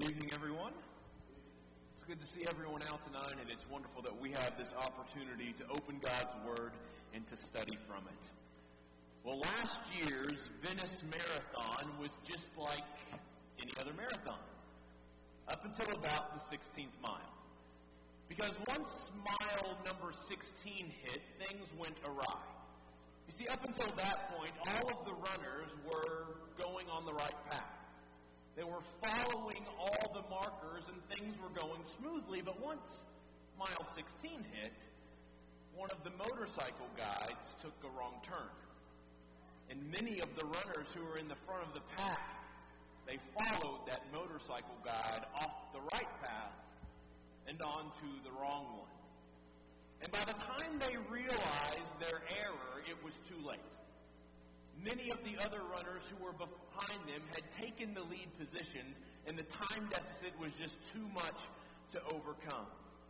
Good evening, everyone. It's good to see everyone out tonight, and it's wonderful that we have this opportunity to open God's Word and to study from it. Well, last year's Venice Marathon was just like any other marathon, up until about the 16th mile. Because once mile number 16 hit, things went awry. You see, up until that point, all of the runners were going on the right path. They were following all the markers and things were going smoothly, but once mile 16 hit, one of the motorcycle guides took a wrong turn. And many of the runners who were in the front of the pack, they followed that motorcycle guide off the right path and onto the wrong one. And by the time they realized their error, it was too late. Many of the other runners who were behind them had taken the lead positions, and the time deficit was just too much to overcome.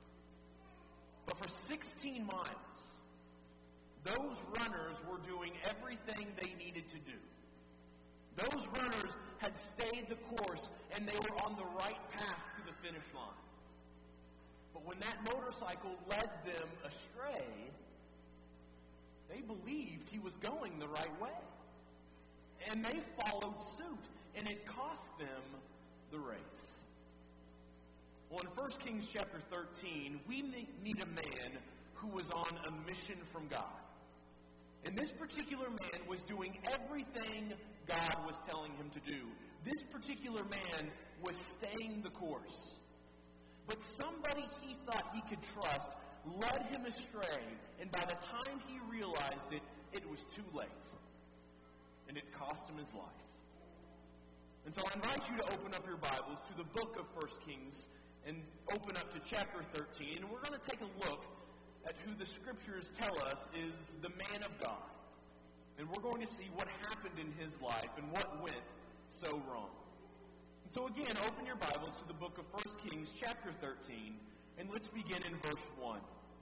But for 16 miles, those runners were doing everything they needed to do. Those runners had stayed the course, and they were on the right path to the finish line. But when that motorcycle led them astray, they believed he was going the right way. And they followed suit, and it cost them the race. Well, in 1 Kings chapter 13, we meet a man who was on a mission from God. And this particular man was doing everything God was telling him to do. This particular man was staying the course. But somebody he thought he could trust led him astray, and by the time he realized it, it was too late. And it cost him his life. And so I invite you to open up your Bibles to the book of 1 Kings and open up to chapter 13. And we're going to take a look at who the Scriptures tell us is the man of God. And we're going to see what happened in his life and what went so wrong. And so again, open your Bibles to the book of 1 Kings chapter 13. And let's begin in verse 1.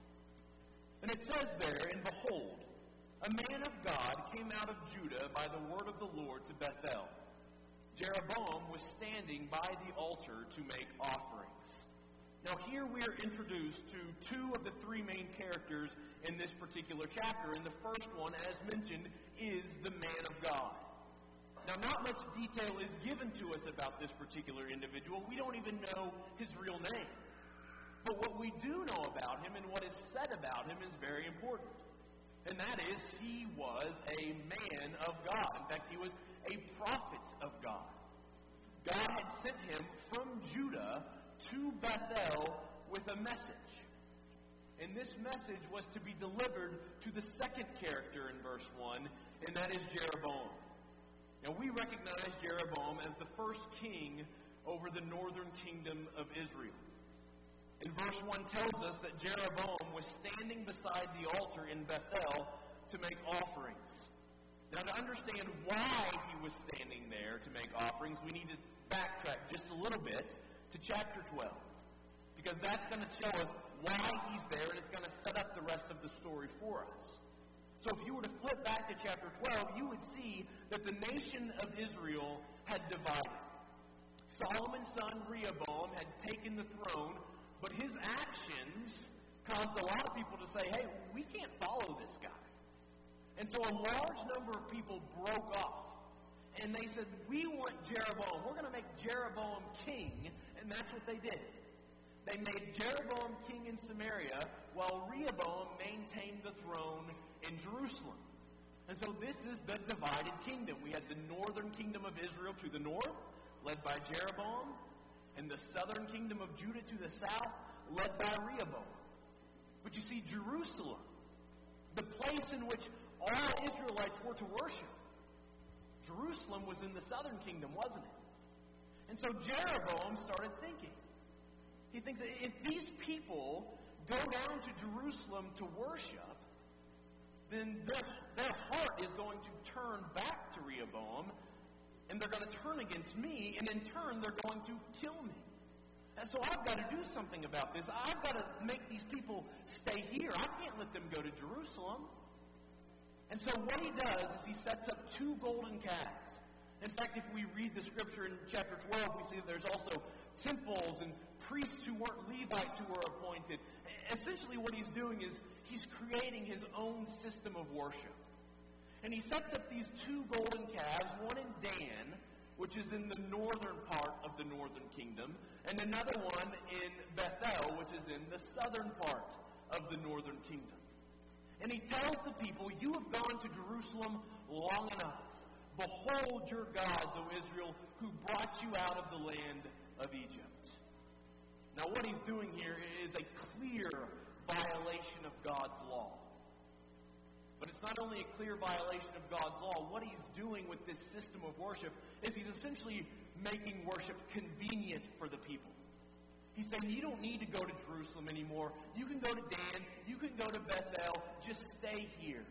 And it says there, "And behold, a man of God came out of Judah by the word of the Lord to Bethel. Jeroboam was standing by the altar to make offerings." Now here we are introduced to two of the three main characters in this particular chapter. And the first one, as mentioned, is the man of God. Now not much detail is given to us about this particular individual. We don't even know his real name. But what we do know about him and what is said about him is very important. And that is, he was a man of God. In fact, he was a prophet of God. God had sent him from Judah to Bethel with a message. And this message was to be delivered to the second character in verse 1, and that is Jeroboam. Now, we recognize Jeroboam as the first king over the northern kingdom of Israel. And verse 1 tells us that Jeroboam was standing beside the altar in Bethel to make offerings. Now, to understand why he was standing there to make offerings, we need to backtrack just a little bit to chapter 12. Because that's going to show us why he's there, and it's going to set up the rest of the story for us. So if you were to flip back to chapter 12, you would see that the nation of Israel had divided. Solomon's son Rehoboam had taken the throne, but his actions caused a lot of people to say, hey, we can't follow this guy. And so a large number of people broke off. And they said, we want Jeroboam. We're going to make Jeroboam king. And that's what they did. They made Jeroboam king in Samaria while Rehoboam maintained the throne in Jerusalem. And so this is the divided kingdom. We had the northern kingdom of Israel to the north, led by Jeroboam, and the southern kingdom of Judah to the south, led by Rehoboam. But you see, Jerusalem, the place in which all Israelites were to worship, Jerusalem was in the southern kingdom, wasn't it? And so Jeroboam started thinking. He thinks that if these people go down to Jerusalem to worship, then their heart is going to turn back to Rehoboam, and they're going to turn against me, and in turn, they're going to kill me. And so I've got to do something about this. I've got to make these people stay here. I can't let them go to Jerusalem. And so what he does is he sets up two golden calves. In fact, if we read the scripture in chapter 12, we see that there's also temples and priests who weren't Levites who were appointed. Essentially what he's doing is he's creating his own system of worship. And he sets up these two golden calves, one in Dan, which is in the northern part of the northern kingdom, and another one in Bethel, which is in the southern part of the northern kingdom. And he tells the people, you have gone to Jerusalem long enough. Behold your gods, O Israel, who brought you out of the land of Egypt. Now what he's doing here is a clear violation of God's law. But it's not only a clear violation of God's law. What he's doing with this system of worship is he's essentially making worship convenient for the people. He's saying you don't need to go to Jerusalem anymore. You can go to Dan. You can go to Bethel. Just stay here.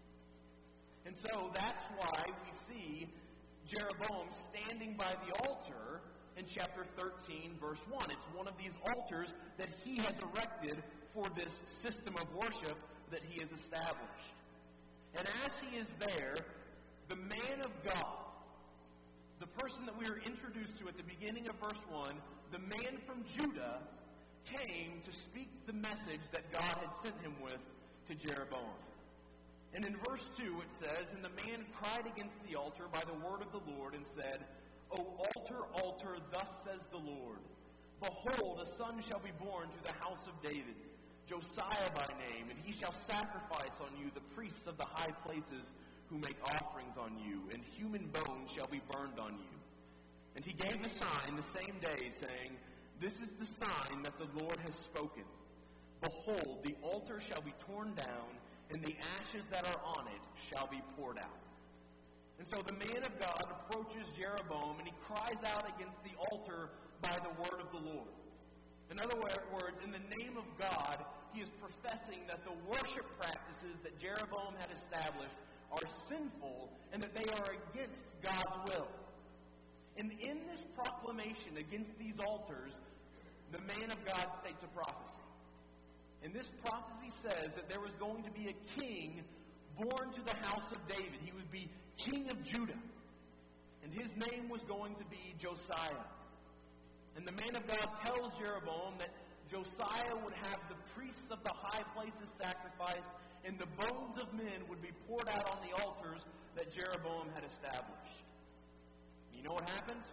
And so that's why we see Jeroboam standing by the altar in chapter 13, verse 1. It's one of these altars that he has erected for this system of worship that he has established. And as he is there, the man of God, the person that we were introduced to at the beginning of verse 1, the man from Judah, came to speak the message that God had sent him with to Jeroboam. And in verse 2 it says, and the man cried against the altar by the word of the Lord and said, O altar, altar, thus says the Lord, behold, a son shall be born to the house of David, Josiah by name, and he shall sacrifice on you the priests of the high places who make offerings on you, and human bones shall be burned on you. And he gave a sign the same day, saying, this is the sign that the Lord has spoken. Behold, the altar shall be torn down, and the ashes that are on it shall be poured out. And so the man of God approaches Jeroboam, and he cries out against the altar by the word of the Lord. In other words, in the name of God, he is professing that the worship practices that Jeroboam had established are sinful and that they are against God's will. And in this proclamation against these altars, the man of God states a prophecy. And this prophecy says that there was going to be a king born to the house of David. He would be king of Judah. And his name was going to be Josiah. And the man of God tells Jeroboam that Josiah would have the priests of the high places sacrificed, and the bones of men would be poured out on the altars that Jeroboam had established. You know what happened?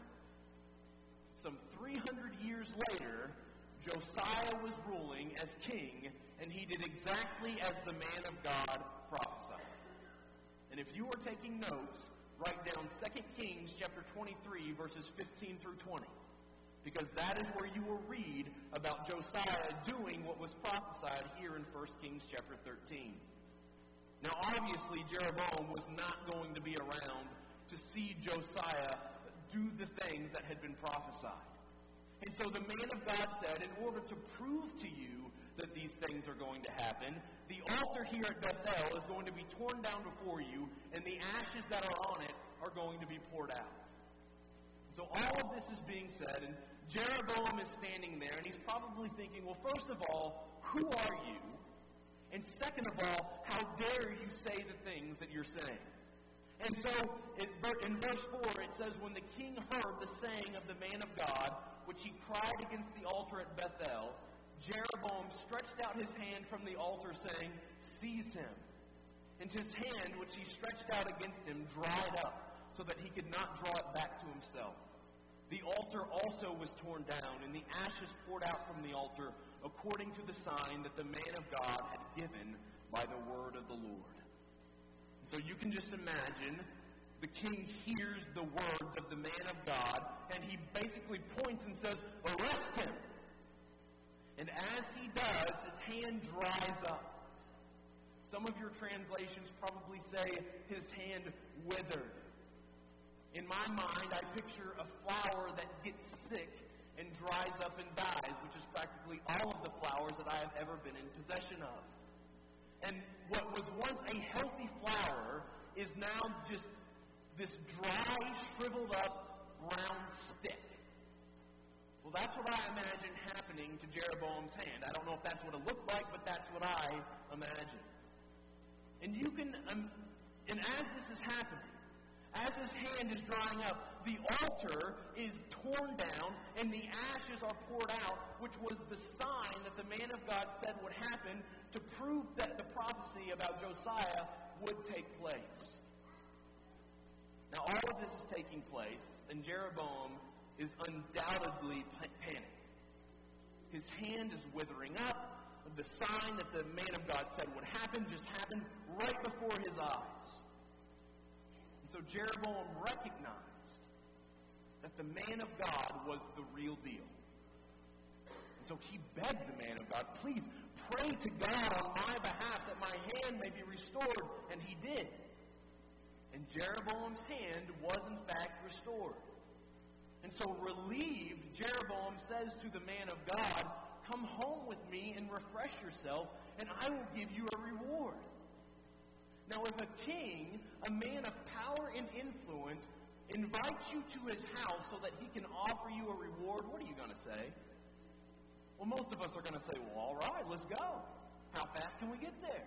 Some 300 years later, Josiah was ruling as king, and he did exactly as the man of God prophesied. And if you are taking notes, write down 2 Kings chapter 23, verses 15 through 20. Because that is where you will read about Josiah doing what was prophesied here in 1 Kings chapter 13. Now, obviously, Jeroboam was not going to be around to see Josiah do the things that had been prophesied. And so the man of God said, in order to prove to you that these things are going to happen, the altar here at Bethel is going to be torn down before you, and the ashes that are on it are going to be poured out. So all of this is being said, and Jeroboam is standing there, and he's probably thinking, well, first of all, who are you? And second of all, how dare you say the things that you're saying? And so, in verse 4, it says, when the king heard the saying of the man of God, which he cried against the altar at Bethel, Jeroboam stretched out his hand from the altar, saying, seize him. And his hand, which he stretched out against him, dried up, so that he could not draw it back to himself. The altar also was torn down, and the ashes poured out from the altar, according to the sign that the man of God had given by the word of the Lord. So you can just imagine the king hears the words of the man of God, and he basically points and says, arrest him. And as he does, his hand dries up. Some of your translations probably say his hand withered. In my mind, I picture a flower that gets sick and dries up and dies, which is practically all of the flowers that I have ever been in possession of. And what was once a healthy flower is now just this dry, shriveled up, brown stick. Well, that's what I imagine happening to Jeroboam's hand. I don't know if that's what it looked like, but that's what I imagine. And you can, and as this is happening, as his hand is drying up, the altar is torn down and the ashes are poured out, which was the sign that the man of God said would happen to prove that the prophecy about Josiah would take place. Now, all of this is taking place, and Jeroboam is undoubtedly panicked. His hand is withering up. The sign that the man of God said would happen just happened right before his eyes. And so Jeroboam recognized that the man of God was the real deal. And so he begged the man of God, please pray to God on my behalf that my hand may be restored. And he did. And Jeroboam's hand was in fact restored. And so relieved, Jeroboam says to the man of God, come home with me and refresh yourself, and I will give you a reward. Now, if a king, a man of power and influence, invites you to his house so that he can offer you a reward, what are you going to say? Well, most of us are going to say, well, all right, let's go. How fast can we get there?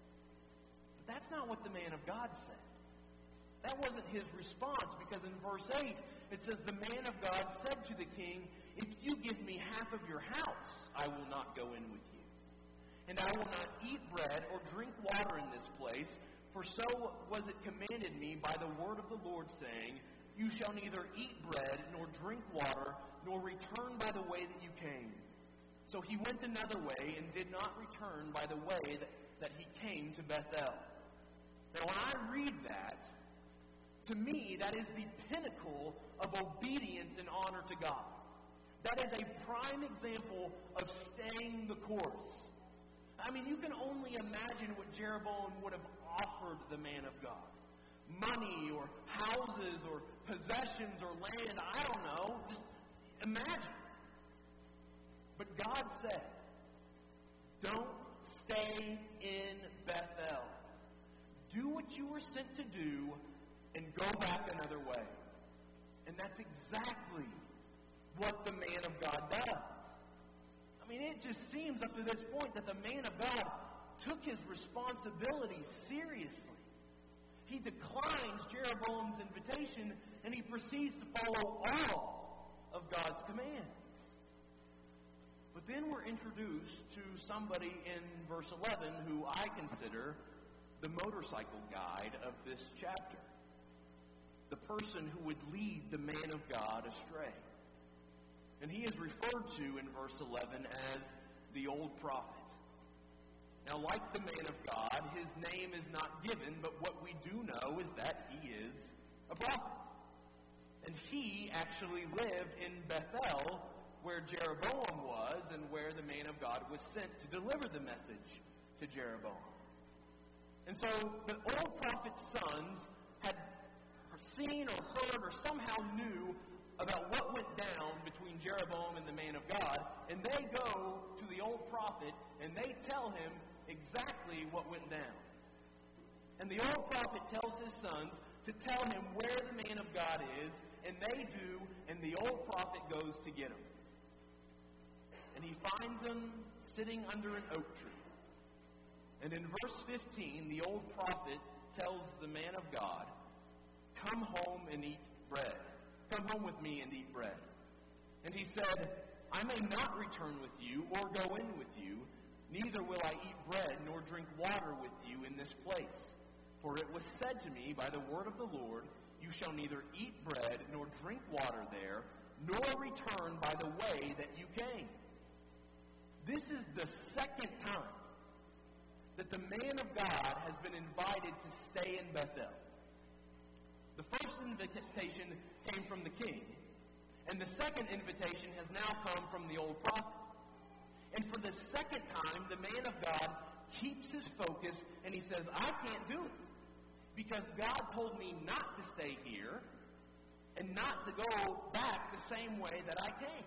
But that's not what the man of God said. That wasn't his response, because in verse 8, it says, the man of God said to the king, if you give me half of your house, I will not go in with you. And I will not eat bread or drink water in this place, for so was it commanded me by the word of the Lord, saying, you shall neither eat bread nor drink water, nor return by the way that you came. So he went another way and did not return by the way that he came to Bethel. Now, when I read that, to me, that is the pinnacle of obedience and honor to God. That is a prime example of staying the course. I mean, you can only imagine what Jeroboam would have offered the man of God. Money or houses or possessions or land, I don't know. Just imagine. But God said, don't stay in Bethel. Do what you were sent to do and go back another way. And that's exactly what the man of God does. I mean, it just seems up to this point that the man of God took his responsibility seriously. He declines Jeroboam's invitation, and he proceeds to follow all of God's commands. But then we're introduced to somebody in verse 11 who I consider the motorcycle guide of this chapter. The person who would lead the man of God astray. And he is referred to in verse 11 as the old prophet. Now, like the man of God, his name is not given, but what we do know is that he is a prophet. And he actually lived in Bethel, where Jeroboam was, and where the man of God was sent to deliver the message to Jeroboam. And so the old prophet's sons had seen or heard or somehow knew about what went down between Jeroboam and the man of God, and they go to the old prophet and they tell him exactly what went down. And the old prophet tells his sons to tell him where the man of God is, and they do, and the old prophet goes to get him. And he finds him sitting under an oak tree. And in verse 15, the old prophet tells the man of God, come home and eat bread. Come home with me and eat bread. And he said, I may not return with you or go in with you, neither will I eat bread nor drink water with you in this place. For it was said to me by the word of the Lord, you shall neither eat bread nor drink water there, nor return by the way that you came. This is the second time that the man of God has been invited to stay in Bethel. The first invitation came from the king, and the second invitation has now come from the old prophet. And for the second time, the man of God keeps his focus, and he says, I can't do it, because God told me not to stay here and not to go back the same way that I came.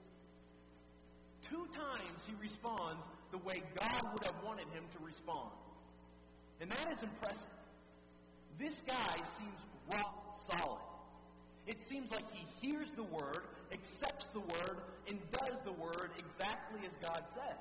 2 times he responds the way God would have wanted him to respond. And that is impressive. This guy seems rock solid. It seems like he hears the word, accepts the word, and does the word exactly as God says.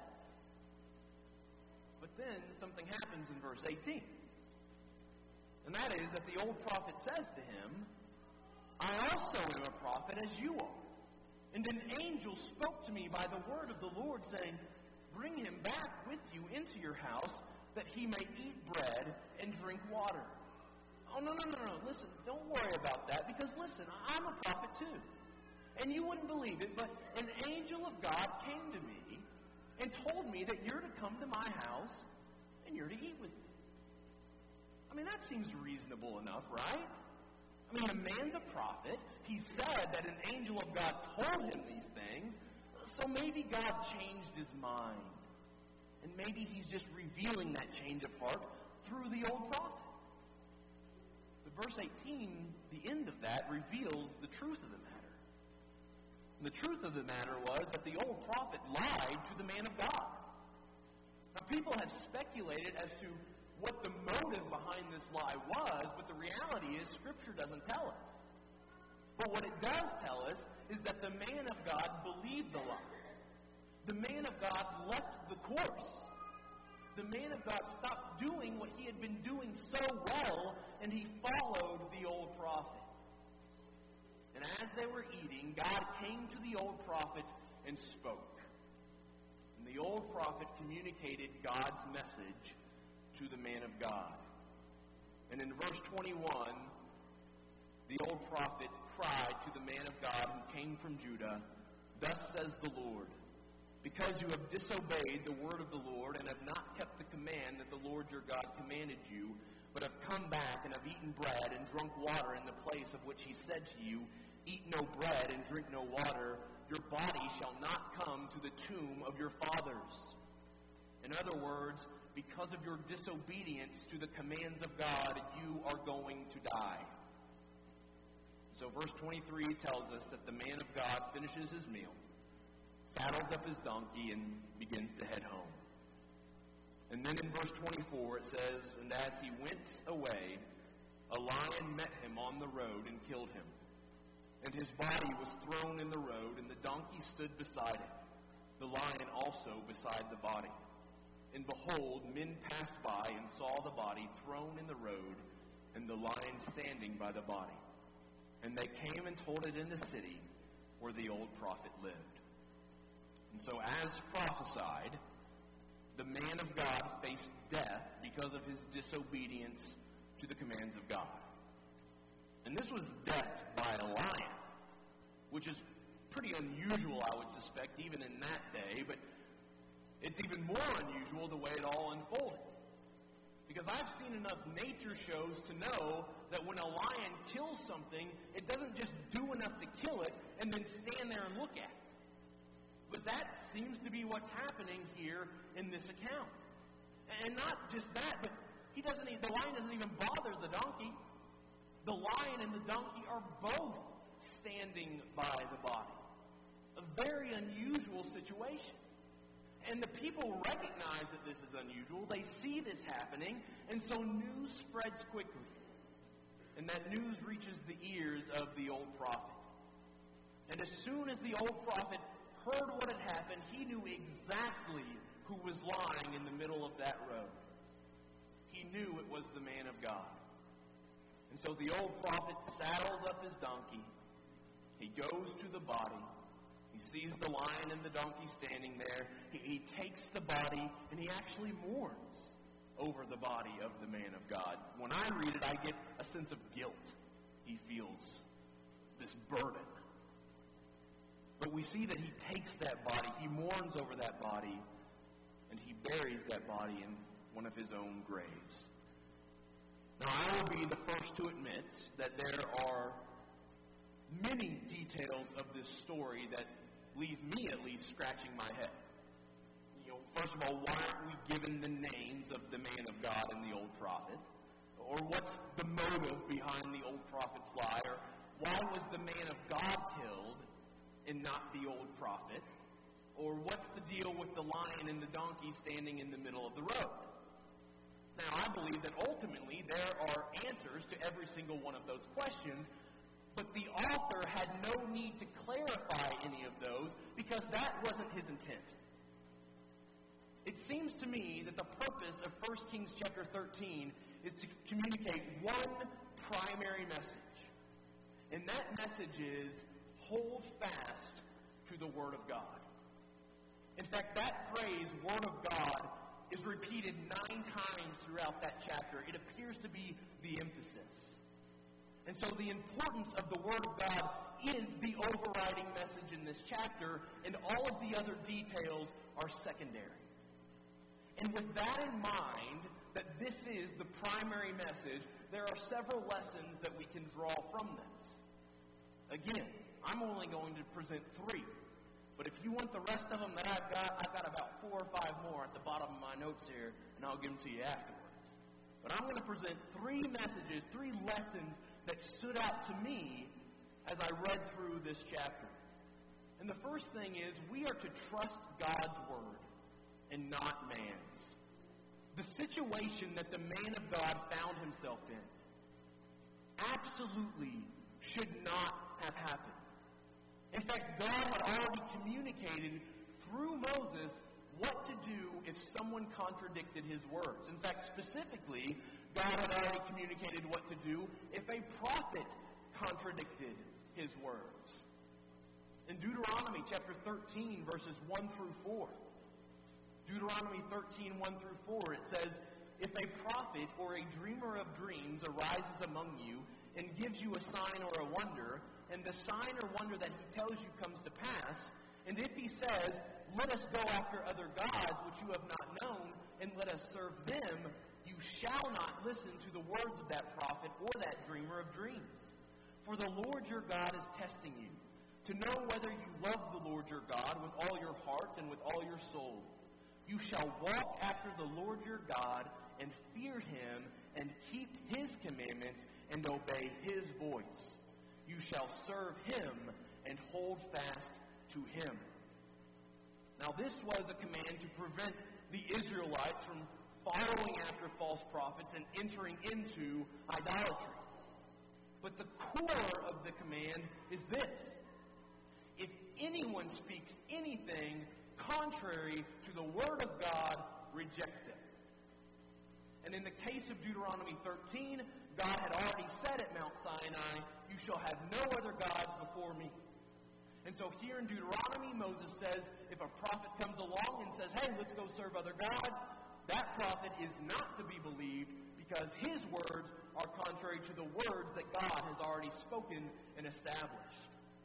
But then something happens in verse 18. And that is that the old prophet says to him, I also am a prophet as you are. And an angel spoke to me by the word of the Lord, saying, bring him back with you into your house, that he may eat bread and drink water. Oh, no. Listen, don't worry about that, because listen, I'm a prophet too. And you wouldn't believe it, but an angel of God came to me and told me that you're to come to my house and you're to eat with me. I mean, that seems reasonable enough, right? I mean, the man's a prophet. He said that an angel of God told him these things, so maybe God changed his mind. And maybe he's just revealing that change of heart through the old prophet. But verse 18, the end of that, reveals the truth of the matter. And the truth of the matter was that the old prophet lied to the man of God. Now, people have speculated as to what the motive behind this lie was, but the reality is Scripture doesn't tell us. But what it does tell us is that the man of God believed the lie. The man of God left the course. The man of God stopped doing what he had been doing so well, and he followed the old prophet. And as they were eating, God came to the old prophet and spoke. And the old prophet communicated God's message to the man of God. And in verse 21, the old prophet cried to the man of God who came from Judah, thus says the Lord, because you have disobeyed the word of the Lord and have not kept the command that the Lord your God commanded you, but have come back and have eaten bread and drunk water in the place of which he said to you, eat no bread and drink no water, your body shall not come to the tomb of your fathers. In other words, because of your disobedience to the commands of God, you are going to die. So verse 23 tells us that the man of God finishes his meal, saddles up his donkey, and begins to head home. And then in verse 24 it says, and as he went away, a lion met him on the road and killed him. And his body was thrown in the road, and the donkey stood beside it, the lion also beside the body. And behold, men passed by and saw the body thrown in the road, and the lion standing by the body. And they came and told it in the city where the old prophet lived. And so as prophesied, the man of God faced death because of his disobedience to the commands of God. And this was death by a lion, which is pretty unusual, I would suspect, even in that day, but it's even more unusual the way it all unfolded. Because I've seen enough nature shows to know that when a lion kills something, it doesn't just do enough to kill it and then stand there and look at it. But that seems to be what's happening here in this account. And not just that, but the lion doesn't even bother the donkey. The lion and the donkey are both standing by the body. A very unusual situation. And the people recognize that this is unusual. They see this happening, and so news spreads quickly. And that news reaches the ears of the old prophet. And as soon as the old prophet heard what had happened, he knew exactly who was lying in the middle of that road. He knew it was the man of God. And so the old prophet saddles up his donkey. He goes to the body. He sees the lion and the donkey standing there. He takes the body, and he actually mourns over the body of the man of God. When I read it, I get a sense of guilt. He feels this burden. But we see that he takes that body, he mourns over that body, and he buries that body in one of his own graves. Now, I will be the first to admit that there are many details of this story that leave me at least scratching my head. First of all, why aren't we given the names of the man of God and the old prophet? Or what's the motive behind the old prophet's lie? Or why was the man of God killed and not the old prophet? Or what's the deal with the lion and the donkey standing in the middle of the road? Now, I believe that ultimately there are answers to every single one of those questions, but the author had no need to clarify any of those because that wasn't his intent. It seems to me that the purpose of 1 Kings chapter 13 is to communicate one primary message. And that message is, hold fast to the Word of God. In fact, that phrase, Word of God, is repeated 9 times throughout that chapter. It appears to be the emphasis. And so the importance of the Word of God is the overriding message in this chapter, and all of the other details are secondary. And with that in mind, that this is the primary message, there are several lessons that we can draw from this. Again, I'm only going to present 3. But if you want the rest of them that I've got about 4 or 5 more at the bottom of my notes here, and I'll give them to you afterwards. But I'm going to present 3 messages, 3 lessons that stood out to me as I read through this chapter. And the first thing is, we are to trust God's Word and not man's. The situation that the man of God found himself in absolutely should not have happened. In fact, God had already communicated through Moses what to do if someone contradicted his words. In fact, specifically, God had already communicated what to do if a prophet contradicted his words. In Deuteronomy chapter 13, verses 1 through 4, Deuteronomy 13, 1 through 4, it says, "If a prophet or a dreamer of dreams arises among you and gives you a sign or a wonder, and the sign or wonder that he tells you comes to pass, and if he says, 'Let us go after other gods which you have not known, and let us serve them,' you shall not listen to the words of that prophet or that dreamer of dreams. For the Lord your God is testing you, to know whether you love the Lord your God with all your heart and with all your soul. You shall walk after the Lord your God and fear him and keep his commandments and obey his voice. You shall serve him and hold fast to him." Now this was a command to prevent the Israelites from following after false prophets and entering into idolatry. But the core of the command is this: if anyone speaks anything contrary to the Word of God, reject it. And in the case of Deuteronomy 13, God had already said at Mount Sinai, "You shall have no other gods before me." And so here in Deuteronomy, Moses says, if a prophet comes along and says, "Hey, let's go serve other gods," that prophet is not to be believed because his words are contrary to the words that God has already spoken and established.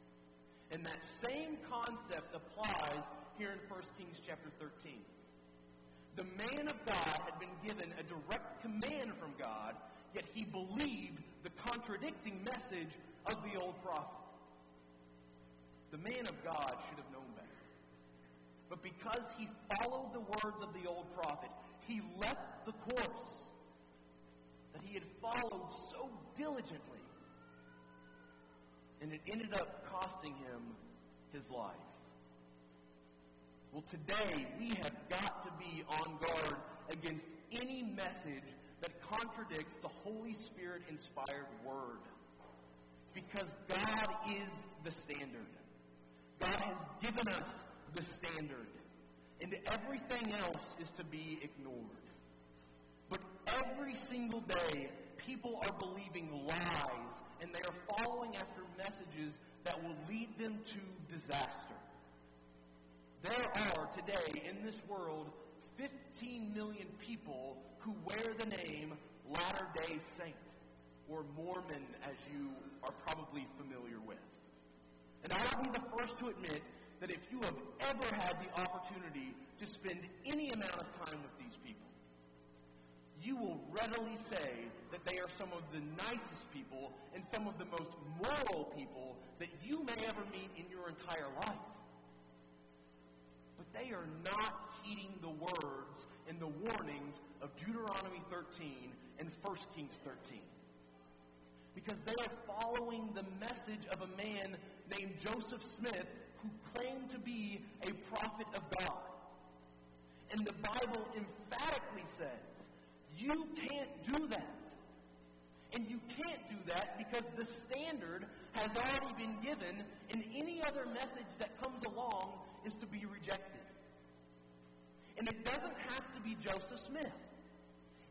And that same concept applies here in 1 Kings chapter 13. The man of God had been given a direct command from God, yet he believed the contradicting message of the old prophet. The man of God should have known better. But because he followed the words of the old prophet, he left the course that he had followed so diligently, and it ended up costing him his life. Well, today we have got to be on guard against any message that contradicts the Holy Spirit-inspired Word, because God is the standard. God has given us the standard, and everything else is to be ignored. But every single day, people are believing lies, and they are following after messages that will lead them to disaster. There are today in this world 15 million people who wear the name Latter-day Saint, or Mormon, as you are probably familiar with. And I'll be the first to admit that if you have ever had the opportunity to spend any amount of time with these people, you will readily say that they are some of the nicest people and some of the most moral people that you may ever meet in your entire life. But they are not heeding the words and the warnings of Deuteronomy 13 and 1 Kings 13. Because they are following the message of a man named Joseph Smith who claimed to be a prophet of God. And the Bible emphatically says, you can't do that. And you can't do that because the standard has already been given, and any other message that comes along is to be rejected. And it doesn't have to be Joseph Smith.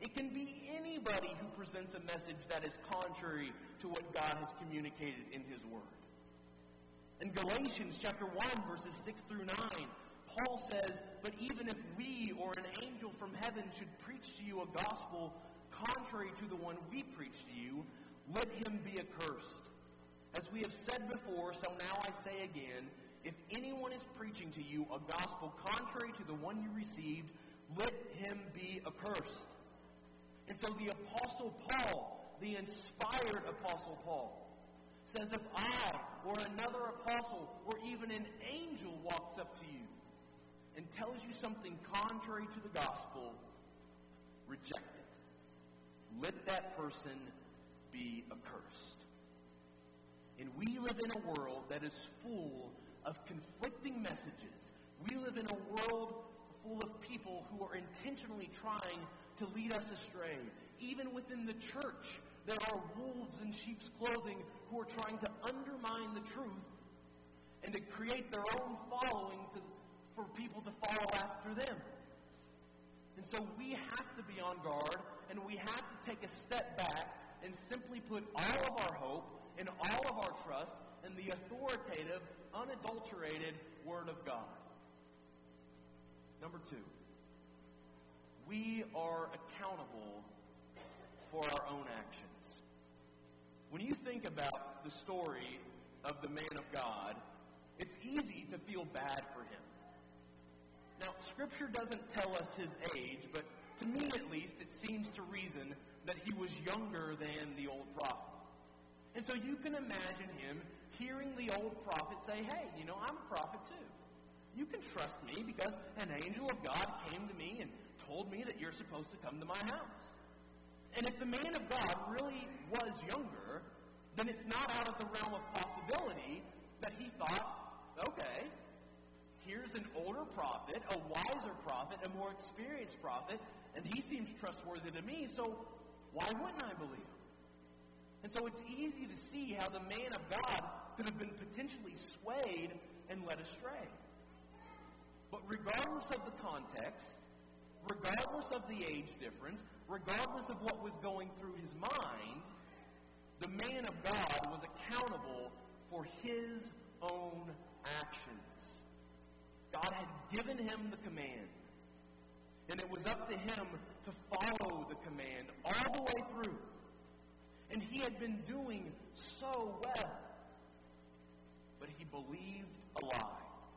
It can be anybody who presents a message that is contrary to what God has communicated in His Word. In Galatians chapter 1, verses 6 through 9, Paul says, "But even if we or an angel from heaven should preach to you a gospel contrary to the one we preach to you, let him be accursed. As we have said before, so now I say again, if anyone is preaching to you a gospel contrary to the one you received, let him be accursed." And so the Apostle Paul, the inspired Apostle Paul, says if I or another apostle or even an angel walks up to you and tells you something contrary to the gospel, reject it. Let that person be accursed. And we live in a world that is full of conflicting messages. We live in a world full of people who are intentionally trying to lead us astray. Even within the church, there are wolves in sheep's clothing who are trying to undermine the truth and to create their own following for people to follow after them. And so we have to be on guard, and we have to take a step back and simply put all of our hope and all of our trust in the authoritative, unadulterated Word of God. Number 2, we are accountable for our own actions. When you think about the story of the man of God, it's easy to feel bad for him. Now, Scripture doesn't tell us his age, but to me at least, it seems to reason that he was younger than the old prophet. And so you can imagine him hearing the old prophet say, "Hey, I'm a prophet too. You can trust me because an angel of God came to me and told me that you're supposed to come to my house." And if the man of God really was younger, then it's not out of the realm of possibility that he thought, okay, here's an older prophet, a wiser prophet, a more experienced prophet, and he seems trustworthy to me, so why wouldn't I believe him? And so it's easy to see how the man of God could have been potentially swayed and led astray. But regardless of the context, regardless of the age difference, regardless of what was going through his mind, the man of God was accountable for his own actions. God had given him the command, and it was up to him to follow the command all the way through. And he had been doing so well, but he believed a lie.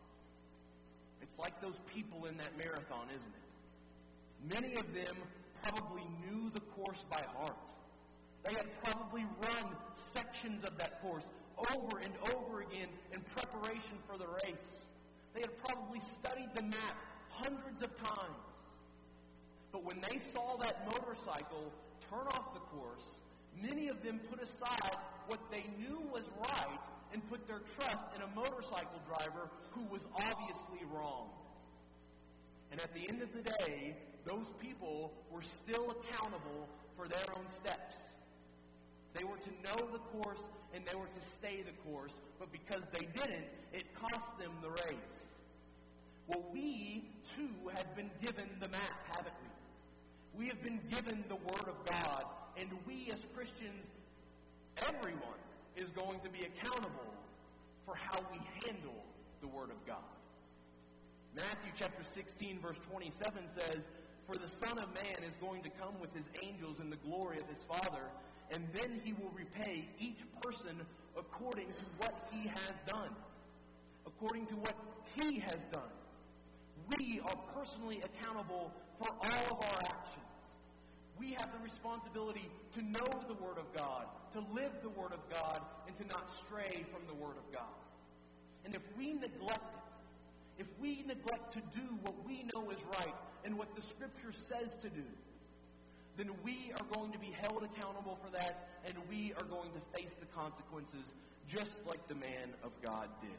It's like those people in that marathon, isn't it? Many of them probably knew the course by heart. They had probably run sections of that course over and over again in preparation for the race. They had probably studied the map hundreds of times. But when they saw that motorcycle turn off the course, many of them put aside what they knew was right and put their trust in a motorcycle driver who was obviously wrong. And at the end of the day, those people were still accountable for their own steps. They were to know the course and they were to stay the course, but because they didn't, it cost them the race. Well, we too have been given the map, haven't we? We have been given the Word of God, and we as Christians, everyone is going to be accountable for how we handle the Word of God. Matthew chapter 16, verse 27 says, "For the Son of Man is going to come with his angels in the glory of his Father, and then he will repay each person according to what he has done." According to what he has done. We are personally accountable for all of our actions. We have the responsibility to know the Word of God, to live the Word of God, and to not stray from the Word of God. And if we neglect it, if we neglect to do what we know is right and what the Scripture says to do, then we are going to be held accountable for that, and we are going to face the consequences just like the man of God did.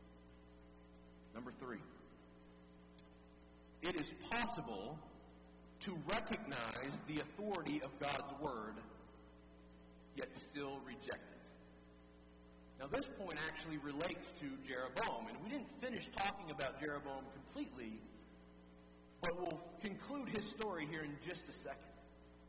Number 3. It is possible to recognize the authority of God's Word, yet still reject it. Now, this point actually relates to Jeroboam, and we didn't finish talking about Jeroboam completely, but we'll conclude his story here in just a second.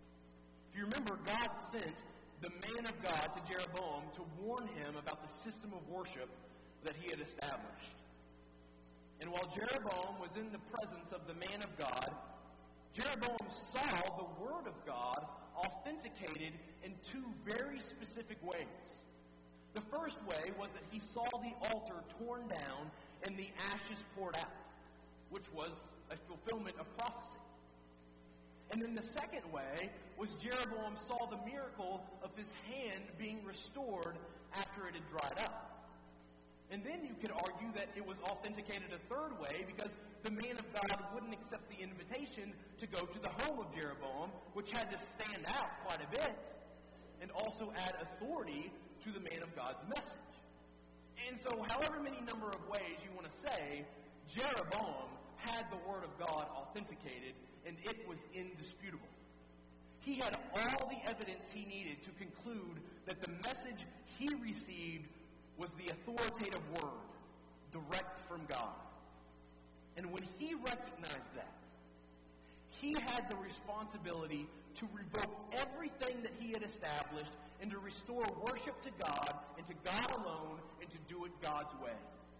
If you remember, God sent the man of God to Jeroboam to warn him about the system of worship that he had established. And while Jeroboam was in the presence of the man of God, Jeroboam saw the Word of God authenticated in two very specific ways. The first way was that he saw the altar torn down and the ashes poured out, which was a fulfillment of prophecy. And then the second way was Jeroboam saw the miracle of his hand being restored after it had dried up. And then you could argue that it was authenticated a third way because the man of God wouldn't accept the invitation to go to the home of Jeroboam, which had to stand out quite a bit and also add authority to the man of God's message. And so however many number of ways you want to say, Jeroboam had the Word of God authenticated, and it was indisputable. He had all the evidence he needed to conclude that the message he received was the authoritative Word, direct from God. And when he recognized that, he had the responsibility to revoke everything that he had established and to restore worship to God and to God alone and to do it God's way.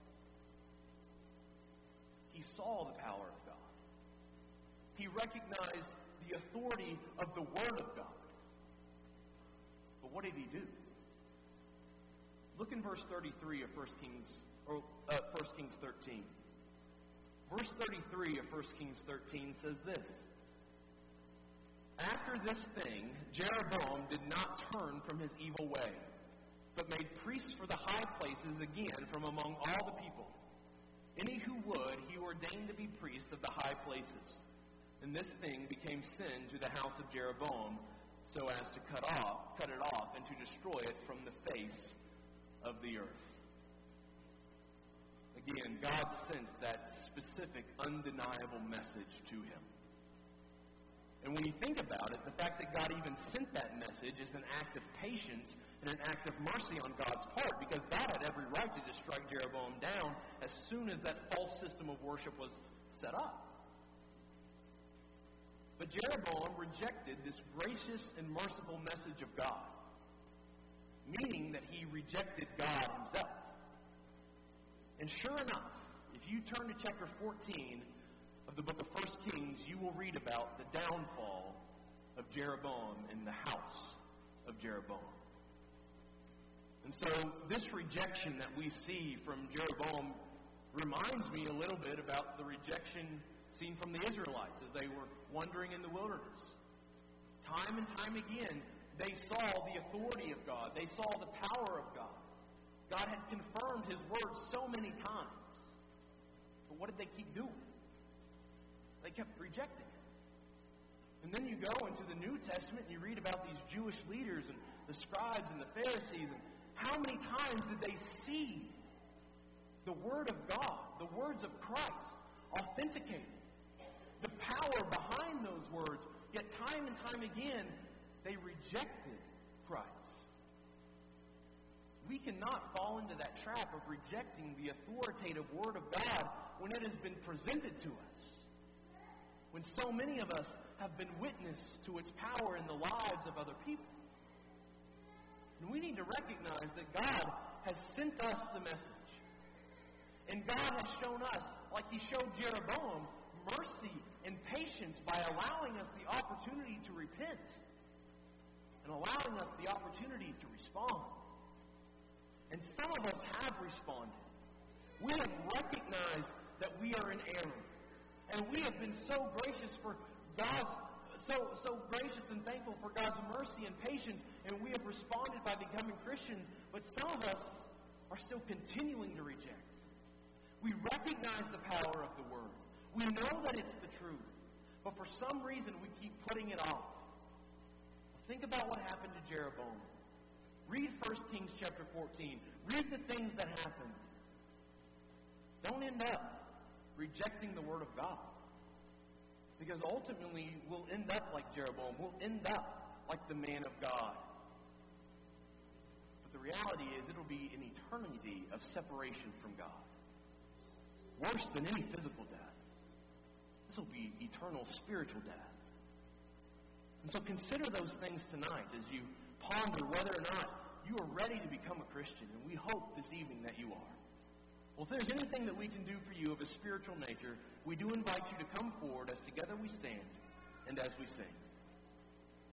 He saw the power of God. He recognized the authority of the Word of God. But what did he do? Look in verse 33 of 1 Kings 13. Verse 33 of 1 Kings 13 says this: After this thing, Jeroboam did not turn from his evil way, but made priests for the high places again from among all the people. Any who would, he ordained to be priests of the high places. And this thing became sin to the house of Jeroboam, so as to cut it off, and to destroy it from the face of the earth. Again, God sent that specific, undeniable message to him. And when you think about it, the fact that God even sent that message is an act of patience and an act of mercy on God's part, because God had every right to just strike Jeroboam down as soon as that false system of worship was set up. But Jeroboam rejected this gracious and merciful message of God, meaning that he rejected God himself. And sure enough, if you turn to chapter 14 of the book of 1 Kings, you will read about the downfall of Jeroboam and the house of Jeroboam. And so this rejection that we see from Jeroboam reminds me a little bit about the rejection seen from the Israelites as they were wandering in the wilderness. Time and time again, they saw the authority of God. They saw the power of God. God had confirmed His word so many times. But what did they keep doing? They kept rejecting it. And then you go into the New Testament and you read about these Jewish leaders and the scribes and the Pharisees, and how many times did they see the Word of God, the words of Christ, authenticated? The power behind those words, yet time and time again, they rejected Christ. We cannot fall into that trap of rejecting the authoritative Word of God when it has been presented to us. When so many of us have been witness to its power in the lives of other people. And we need to recognize that God has sent us the message. And God has shown us, like He showed Jeroboam, mercy and patience by allowing us the opportunity to repent and allowing us the opportunity to respond. And some of us have responded. We have recognized that we are in error. And we have been so gracious for God's, so gracious and thankful for God's mercy and patience, and we have responded by becoming Christians, but some of us are still continuing to reject. We recognize the power of the Word. We know that it's the truth, but for some reason we keep putting it off. Think about what happened to Jeroboam. Read 1 Kings chapter 14. Read the things that happened. Don't end up rejecting the Word of God. Because ultimately, we'll end up like Jeroboam. We'll end up like the man of God. But the reality is, it'll be an eternity of separation from God. Worse than any physical death. This will be eternal spiritual death. And so consider those things tonight as you ponder whether or not you are ready to become a Christian. And we hope this evening that you are. Well, if there's anything that we can do for you of a spiritual nature, we do invite you to come forward as together we stand and as we sing.